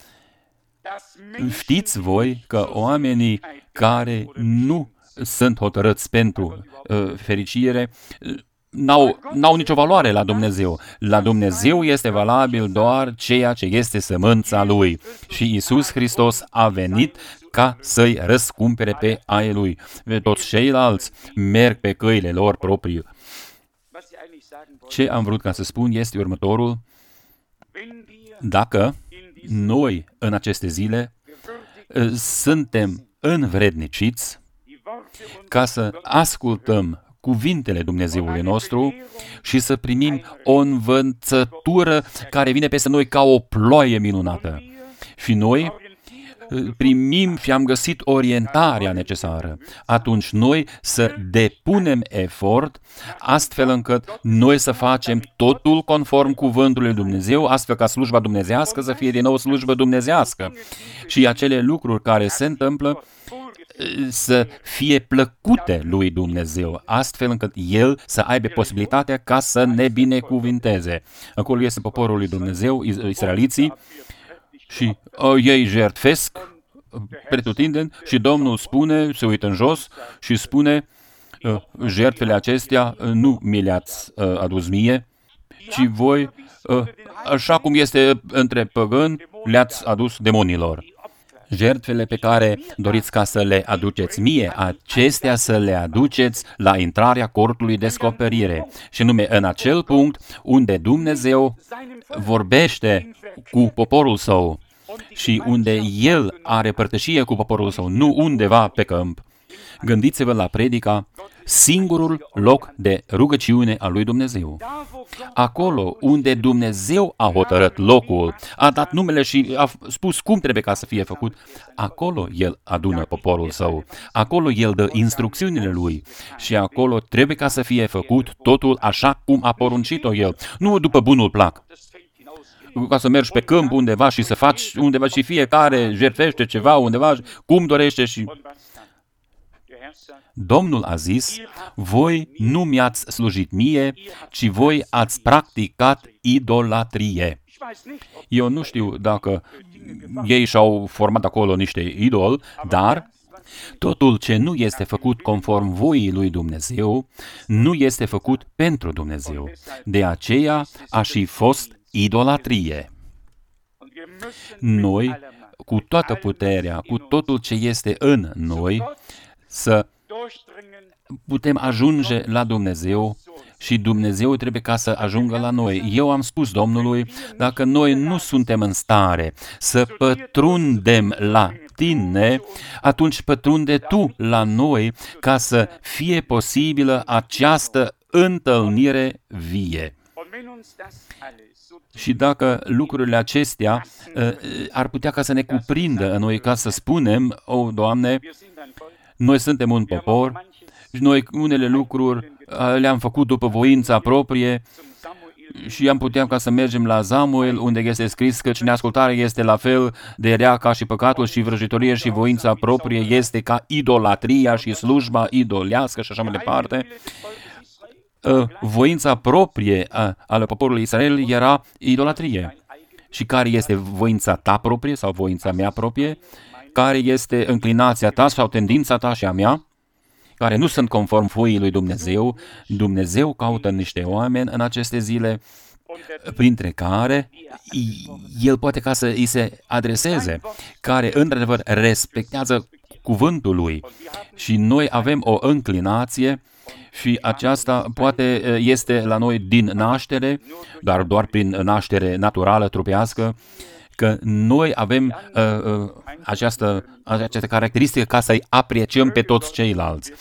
Știți voi că oamenii care nu sunt hotărâți pentru uh, fericire n-au, n-au nicio valoare la Dumnezeu. La Dumnezeu este valabil doar ceea ce este sămânța Lui. Și Iisus Hristos a venit ca să-i răscumpere pe ai Lui. Toți ceilalți merg pe căile lor proprii. Ce am vrut ca să spun este următorul: dacă noi în aceste zile suntem învredniciți ca să ascultăm cuvintele Dumnezeului nostru și să primim o învățătură care vine peste noi ca o ploaie minunată. Și noi primim și am găsit orientarea necesară. Atunci noi să depunem efort astfel încât noi să facem totul conform cuvântului lui Dumnezeu, astfel ca slujba dumnezească să fie din nou slujbă dumnezească. Și acele lucruri care se întâmplă să fie plăcute lui Dumnezeu, astfel încât El să aibă posibilitatea ca să ne binecuvinteze. Acolo este poporul lui Dumnezeu, israeliții, și uh, ei jertfesc pretutindeni și Domnul spune, se uită în jos și spune: uh, jertfele acestea uh, nu mi le-ați uh, adus mie, ci voi, uh, așa cum este între păgâni, le-ați adus demonilor. Jertfele pe care doriți ca să le aduceți mie, acestea să le aduceți la intrarea cortului descoperire. Și nume în acel punct unde Dumnezeu vorbește cu poporul său și unde El are părtășie cu poporul său, nu undeva pe câmp. Gândiți-vă la predica singurul loc de rugăciune al lui Dumnezeu. Acolo unde Dumnezeu a hotărât locul, a dat numele și a spus cum trebuie ca să fie făcut, acolo El adună poporul său, acolo El dă instrucțiunile Lui și acolo trebuie ca să fie făcut totul așa cum a poruncit-o El, nu după bunul plac. ca să mergi pe câmp undeva și să faci undeva și fiecare jertfește ceva undeva, cum dorește și... Domnul a zis, voi nu mi-ați slujit mie, ci voi ați practicat idolatrie. Eu nu știu dacă ei și-au format acolo niște idoli, dar totul ce nu este făcut conform voii lui Dumnezeu, nu este făcut pentru Dumnezeu. De aceea a și fost idolatrie. Noi, cu toată puterea, cu totul ce este în noi, să putem ajunge la Dumnezeu și Dumnezeu trebuie ca să ajungă la noi. Eu am spus Domnului, dacă noi nu suntem în stare să pătrundem la tine, atunci pătrunde tu la noi ca să fie posibilă această întâlnire vie. Și dacă lucrurile acestea ar putea ca să ne cuprindă în noi, ca să spunem, o, Doamne, noi suntem un popor și noi unele lucruri le-am făcut după voința proprie și am putea ca să mergem la Samuel, unde este scris că neascultarea este la fel de rea ca și păcatul și vrăjitoria și voința proprie este ca idolatria și slujba idolească și așa mai departe. Voința proprie a poporului Israel era idolatrie. Și care este voința ta proprie sau voința mea proprie? Care este înclinația ta sau tendința ta și a mea? Care nu sunt conform voii lui Dumnezeu. Dumnezeu caută niște oameni în aceste zile, printre care El poate ca să îi se adreseze, care într-adevăr respectează cuvântul Lui. Și noi avem o înclinație și aceasta poate este la noi din naștere, dar doar prin naștere naturală, trupească, că noi avem uh, uh, această, această caracteristică ca să-i apreciem pe toți ceilalți.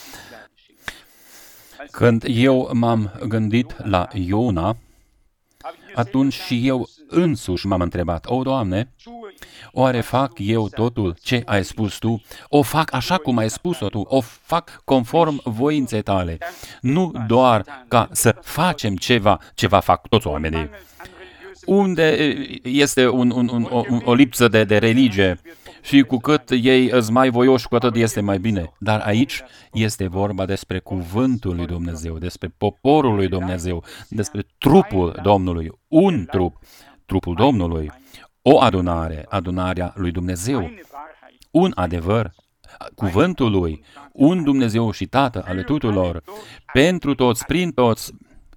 Când eu m-am gândit la Iona, atunci și eu însuși m-am întrebat, o, Doamne, oare fac eu totul ce ai spus Tu? O fac așa cum ai spus-o Tu? O fac conform voinței Tale? Nu doar ca să facem ceva, ceva fac toți oamenii. Unde este un, un, un, o, o lipsă de, de religie și cu cât ei îs mai voioși, cu atât este mai bine. Dar aici este vorba despre cuvântul lui Dumnezeu, despre poporul lui Dumnezeu, despre trupul Domnului, un trup, trupul Domnului, o adunare, adunarea lui Dumnezeu, un adevăr, cuvântul lui, un Dumnezeu și Tată ale tuturor, pentru toți, prin toți,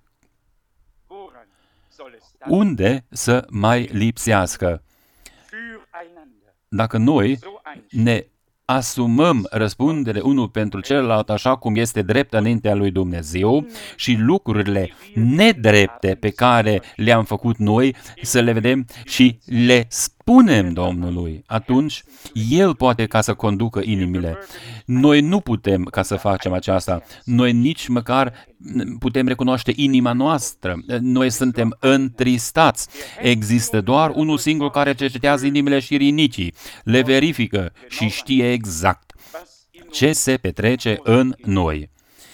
unde să mai lipsească. Dacă noi ne asumăm răspundere unul pentru celălalt așa cum este drept înaintea lui Dumnezeu și lucrurile nedrepte pe care le-am făcut noi să le vedem și le spunem Domnului, atunci El poate ca să conducă inimile. Noi nu putem ca să facem aceasta. Noi nici măcar putem recunoaște inima noastră. Noi suntem întristați. Există doar unul singur care cercetează inimile și rinicii, le verifică și știe exact ce se petrece în noi.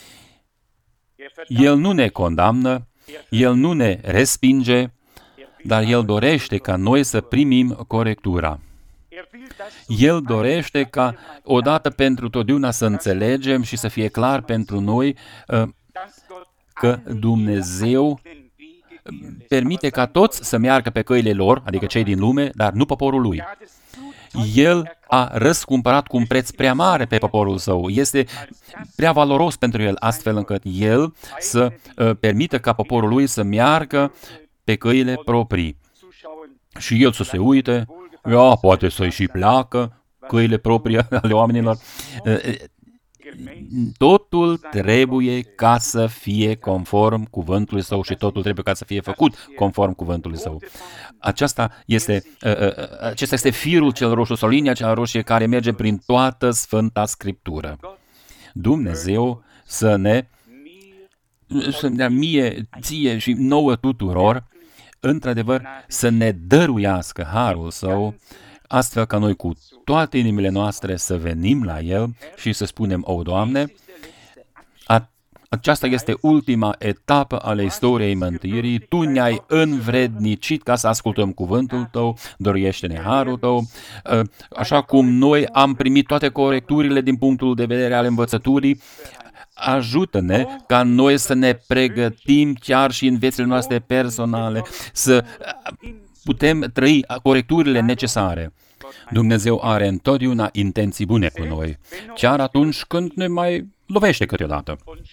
El nu ne condamnă, El nu ne respinge, dar El dorește ca noi să primim corectura. El dorește ca odată pentru totdeauna să înțelegem și să fie clar pentru noi că Dumnezeu permite ca toți să meargă pe căile lor, adică cei din lume, dar nu poporul Lui. El a răscumpărat cu un preț prea mare pe poporul Său. Este prea valoros pentru El, astfel încât El să uh, permită ca poporul Lui să meargă pe căile proprii. Și El să se uite, ia, poate să-i și pleacă căile proprii ale oamenilor. Uh, Totul trebuie ca să fie conform cuvântului Său și totul trebuie ca să fie făcut conform cuvântului Său. Aceasta este, acesta este firul cel roșu sau linia cea roșie care merge prin toată Sfânta Scriptură. Dumnezeu să ne, să ne dea mie, ție și nouă tuturor, într-adevăr, să ne dăruiască harul Său, astfel ca noi cu toate inimile noastre să venim la El și să spunem, o, Doamne, a, Aceasta este ultima etapă ale istoriei mântuirii. Tu ne-ai învrednicit ca să ascultăm cuvântul tău, dăruiește-ne harul tău, așa cum noi am primit toate corecturile din punctul de vedere al învățăturii. Ajută-ne ca noi să ne pregătim chiar și în viețile noastre personale, să putem trăi corecturile necesare. Dumnezeu are întotdeauna intenții bune cu noi, chiar atunci când ne mai lovește câteodată.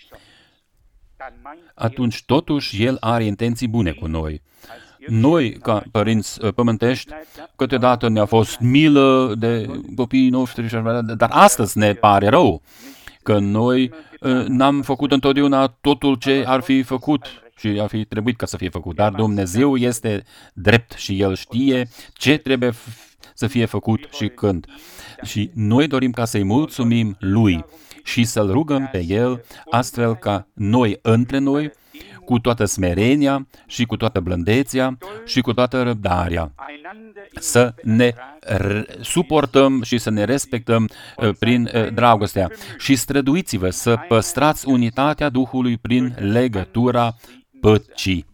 Atunci, totuși, El are intenții bune cu noi. Noi, ca părinți pământești, câteodată ne-a fost milă de copiii noștri, dar astăzi ne pare rău că noi n-am făcut întotdeauna totul ce ar fi făcut și ar fi trebuit ca să fie făcut. Dar Dumnezeu este drept și El știe ce trebuie să fie făcut și când. Și noi dorim ca să-i mulțumim Lui și să-L rugăm pe El, astfel ca noi, între noi, cu toată smerenia și cu toată blândețea și cu toată răbdarea, să ne suportăm și să ne respectăm uh, prin uh, dragostea. Și străduiți-vă să păstrați unitatea Duhului prin legătura păcii.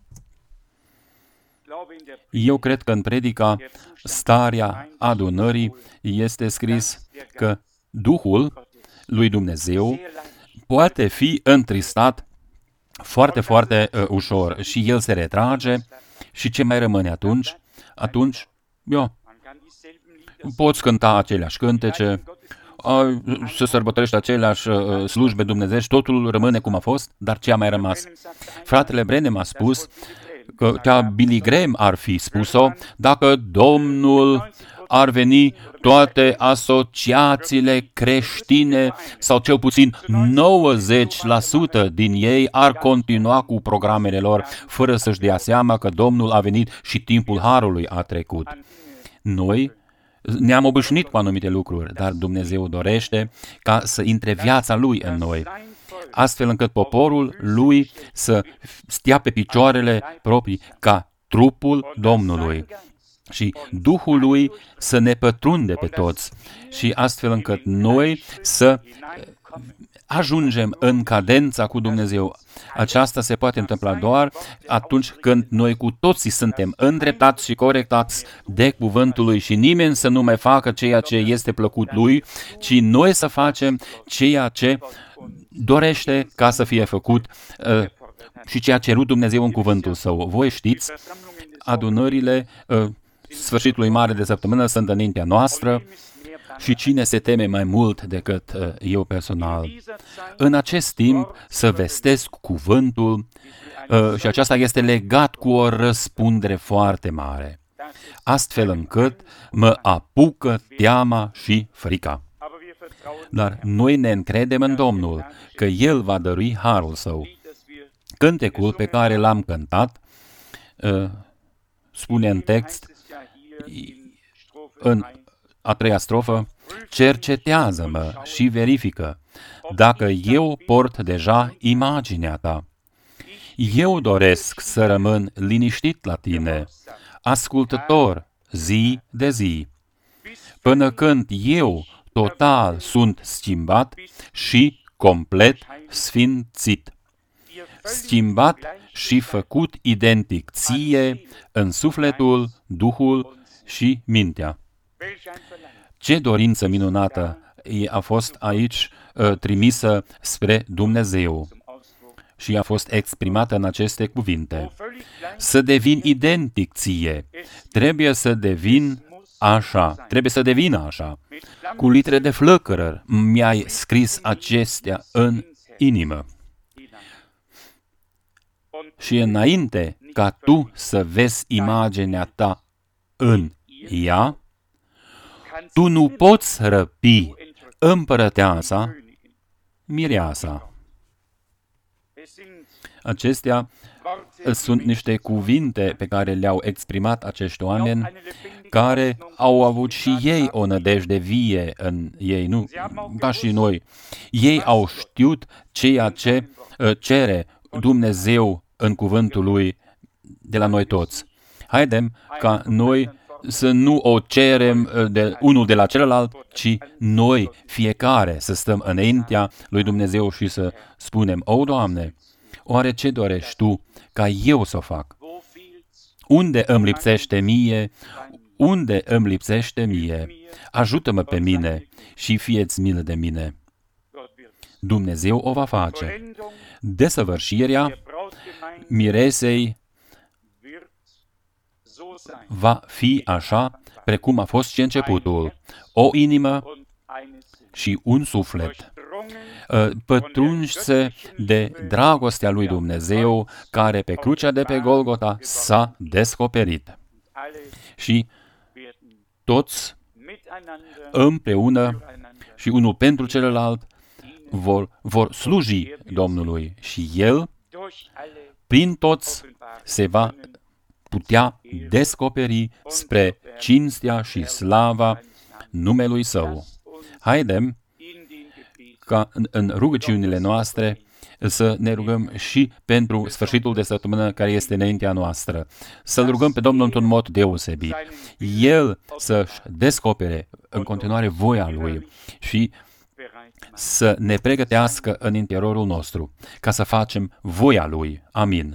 Eu cred că în predica Starea adunării este scris că Duhul lui Dumnezeu poate fi întristat foarte, foarte uh, ușor și El se retrage și ce mai rămâne atunci? Atunci, eu, poți cânta aceleași cântece, a, să sărbătorești aceleași uh, slujbe dumnezeiești, totul rămâne cum a fost, dar ce a mai rămas? Fratele Branham a spus că cea Billy Graham ar fi spus-o, dacă Domnul ar veni, toate asociațiile creștine, sau cel puțin nouăzeci la sută din ei, ar continua cu programele lor, fără să-și dea seama că Domnul a venit și timpul harului a trecut. Noi ne-am obișnuit cu anumite lucruri, dar Dumnezeu dorește ca să intre viața Lui în noi, astfel încât poporul Lui să stea pe picioarele proprii ca trupul Domnului și Duhul Lui să ne pătrunde pe toți și astfel încât noi să ajungem în cadența cu Dumnezeu. Aceasta se poate întâmpla doar atunci când noi cu toții suntem îndreptați și corectați de cuvântul Lui și nimeni să nu mai facă ceea ce este plăcut Lui, ci noi să facem ceea ce dorește ca să fie făcut uh, și ce a cerut Dumnezeu în cuvântul Său. Voi știți, adunările uh, sfârșitului mare de săptămână sunt înaintea noastră și cine se teme mai mult decât uh, eu personal. În acest timp să vestesc cuvântul uh, și aceasta este legat cu o răspundere foarte mare, astfel încât mă apucă teama și frica. Dar noi ne încredem în Domnul că El va dărui harul Său. Cântecul pe care l-am cântat uh, spune în text, în a treia strofă, cercetează-mă și verifică dacă eu port deja imaginea ta. Eu doresc să rămân liniștit la tine, ascultător zi de zi, până când eu total sunt schimbat și complet sfințit. Schimbat și făcut identic ție în sufletul, Duhul și mintea. Ce dorință minunată a fost aici uh, trimisă spre Dumnezeu și a fost exprimată în aceste cuvinte. Să devin identic ție, trebuie să devin așa, trebuie să devină așa. Cu litere de flăcără mi-ai scris acestea în inimă. Și înainte ca tu să vezi imaginea ta în ea, tu nu poți răpi împărăteasa, mireasa. Acestea sunt niște cuvinte pe care le-au exprimat acești oameni, care au avut și ei o nădejde vie în ei, nu ca și noi. Ei au știut ceea ce cere Dumnezeu în cuvântul Lui de la noi toți. Haidem ca noi să nu o cerem de unul de la celălalt, ci noi, fiecare, să stăm înaintea lui Dumnezeu și să spunem: O, Doamne, oare ce dorești Tu ca eu să o fac? Unde îmi lipsește mie? Unde îmi lipsește mie? Ajută-mă pe mine și fie-ți milă de mine. Dumnezeu o va face. Desăvârșirea miresei va fi așa precum a fost și începutul. O inimă și un suflet, pătrunse de dragostea lui Dumnezeu, care pe crucea de pe Golgota s-a descoperit. Și toți împreună și unul pentru celălalt vor, vor sluji Domnului și El, prin toți, se va putea descoperi spre cinstea și slava numelui Său. Haidem ca în, în rugăciunile noastre să ne rugăm și pentru sfârșitul de săptămână care este înaintea noastră. Să-L rugăm pe Domnul într-un mod deosebit. El să-și descopere în continuare voia Lui și să ne pregătească în interiorul nostru ca să facem voia Lui. Amin.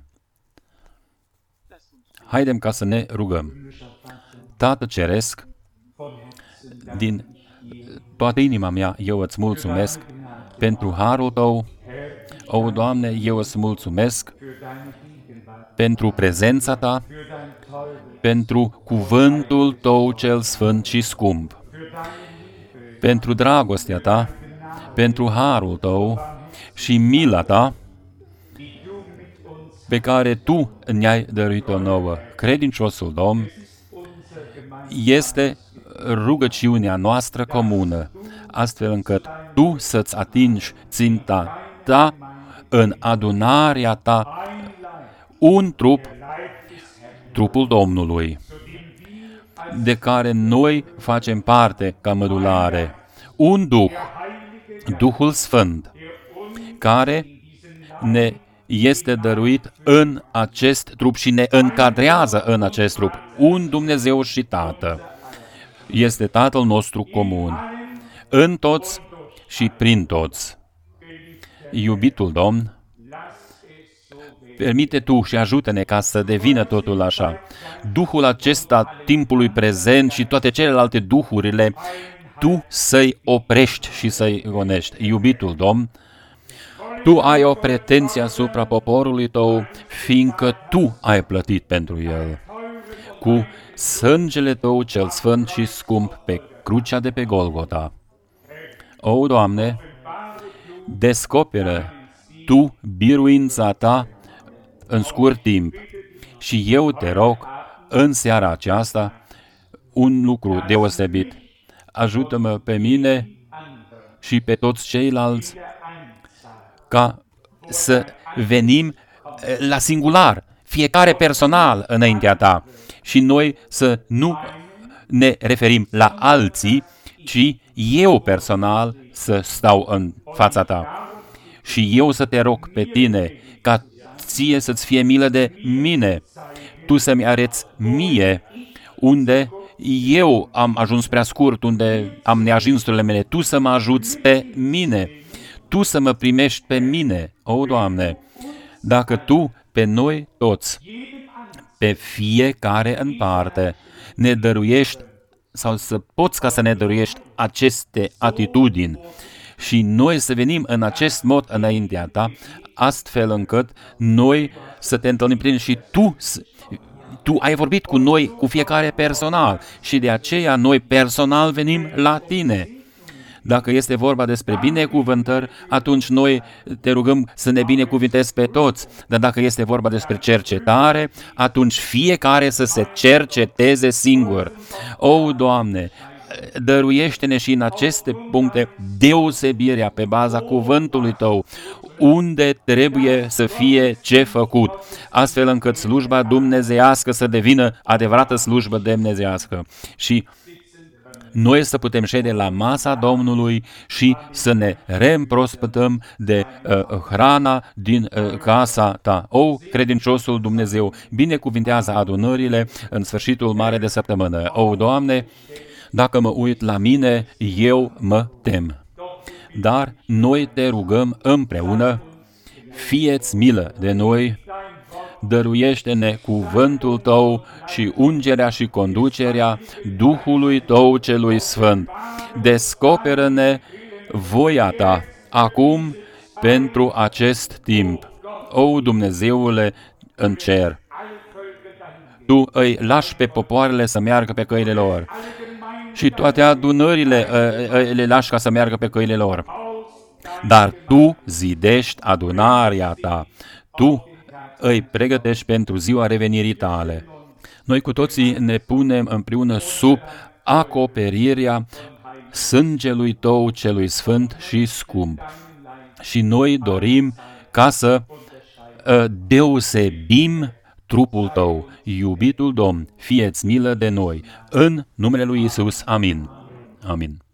Haidem ca să ne rugăm. Tată Ceresc, din toată inima mea eu îți mulțumesc pentru harul Tău. O, Doamne, eu îți mulțumesc pentru prezența Ta, pentru cuvântul Tău cel sfânt și scump, pentru dragostea Ta, pentru harul Tău și mila Ta pe care Tu ne-ai dăruit-o nouă. Credinciosul Domn, este rugăciunea noastră comună, astfel încât Tu să-ți atingi ținta Ta în adunarea Ta, un trup, trupul Domnului, de care noi facem parte ca mădulare, un Duh, Duhul Sfânt, care ne este dăruit în acest trup și ne încadrează în acest trup, un Dumnezeu și Tată. Este Tatăl nostru comun, în toți și prin toți. Iubitul Domn, permite Tu și ajută-ne ca să devină totul așa. Duhul acesta, timpului prezent și toate celelalte duhurile, Tu să-i oprești și să-i gonești. Iubitul Domn, Tu ai o pretenție asupra poporului Tău, fiindcă Tu ai plătit pentru el cu sângele Tău cel sfânt și scump pe crucea de pe Golgota. O, Doamne, descoperă Tu biruința Ta în scurt timp și eu Te rog în seara aceasta un lucru deosebit. Ajută-mă pe mine și pe toți ceilalți ca să venim la singular, fiecare personal înaintea Ta și noi să nu ne referim la alții, ci eu personal să stau în fața Ta și eu să Te rog pe Tine ca Ție să-ți fie milă de mine, Tu să-mi arăți mie unde eu am ajuns prea scurt, unde am neajunsurile mele, Tu să mă ajuți pe mine, Tu să mă primești pe mine, o, Doamne, dacă Tu pe noi toți, pe fiecare în parte, ne dăruiești sau să poți ca să ne dăruiești aceste atitudini și noi să venim în acest mod înaintea Ta, astfel încât noi să Te întâlnim prin și Tu, Tu ai vorbit cu noi, cu fiecare personal și de aceea noi personal venim la Tine. Dacă este vorba despre binecuvântări, atunci noi Te rugăm să ne binecuvintezi pe toți. Dar dacă este vorba despre cercetare, atunci fiecare să se cerceteze singur. O, Doamne, dăruiește-ne și în aceste puncte deosebirea pe baza cuvântului Tău, unde trebuie să fie ce făcut, astfel încât slujba dumnezeiască să devină adevărată slujbă dumnezeiască. Și noi să putem șede la masa Domnului și să ne reîmprospătăm de uh, hrana din uh, casa ta. O, credinciosul Dumnezeu, binecuvintează adunările în sfârșitul mare de săptămână. O, Doamne, dacă mă uit la mine, eu mă tem. Dar noi te rugăm împreună, fie-ți milă de noi, dăruiește-ne cuvântul tău și ungerea și conducerea Duhului tău celui sfânt. Descoperă-ne voia ta acum pentru acest timp. O, Dumnezeule în cer, tu îi lași pe popoarele să meargă pe căile lor și toate adunările le lași ca să meargă pe căile lor. Dar tu zidești adunarea ta, tu îi pregătești pentru ziua revenirii tale. Noi cu toții ne punem împreună sub acoperirea sângelui tău celui sfânt și scump. Și noi dorim ca să deosebim trupul tău, iubitul Domn, fie-ți milă de noi. În numele lui Iisus, amin. Amin.